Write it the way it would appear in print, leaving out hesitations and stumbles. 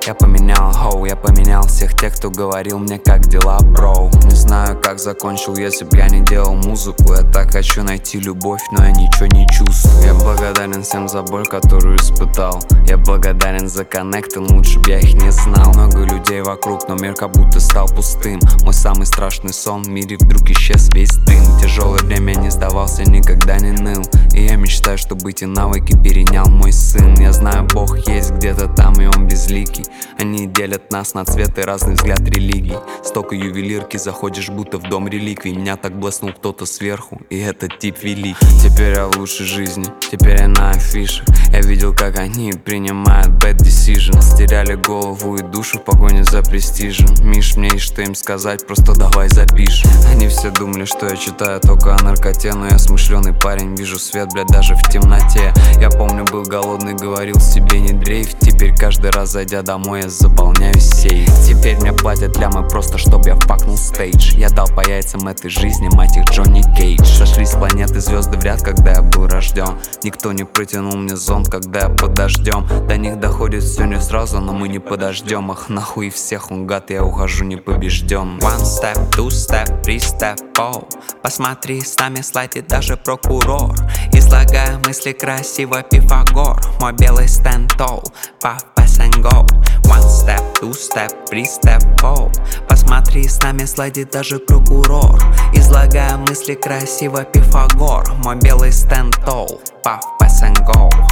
Я поменял хоу, я поменял всех тех, кто говорил мне, как дела, бро. Не знаю, как закончил, если б я не делал музыку. Я так хочу найти любовь, но я ничего не чувствую. Я благодарен всем за боль, которую испытал. Я благодарен за коннекты, лучше б я их не знал. Много людей вокруг, но мир как будто стал пустым. Мой самый страшный сон в мире вдруг исчез весь дым. Тяжелое время, не сдавался, никогда не ныл. И я мечтаю, чтобы эти навыки перенял мой сын. Я знаю, Бог есть где-то там, и он безликий. Они делят нас на цвет и разный взгляд религий. Столько ювелирки, заходишь будто в дом реликвий. Меня так блеснул кто-то сверху, и этот тип великий. Теперь я в лучшей жизни, теперь я на афишах. Я видел, как они принимают bad decisions. Теряли голову и душу в погоне за престижем. Миш, мне есть что им сказать, просто давай запишем. Они все думали, что я читаю только о наркоте, но я смышленый парень, вижу свет, блядь, даже в темноте. Я помню, был голодный, говорил себе не дрейф. Теперь каждый раз, зайдя домой, я заполняю сейф. Теперь мне платят лямы просто, чтоб я впакнул стейдж. Я дал по яйцам этой жизни, мать их, Джонни Кейдж. Сошлись планеты, звезды в ряд, когда я был рожден. Никто не протянул мне зонт, когда я под дождем. До них доходит все не сразу, но мы не подождем. Ах, нахуй всех, он гад, я ухожу непобежден. One step, two step, three step, oh. Посмотри, с нами слайдит даже прокурор. Излагая мысли красиво, Пифагор. Мой белый стенд тол, puff, pass and go. One step, two step, three step, oh. Посмотри, с нами слайдит даже прокурор. Излагая мысли красиво, Пифагор. Мой белый стенд тол, puff, pass and go.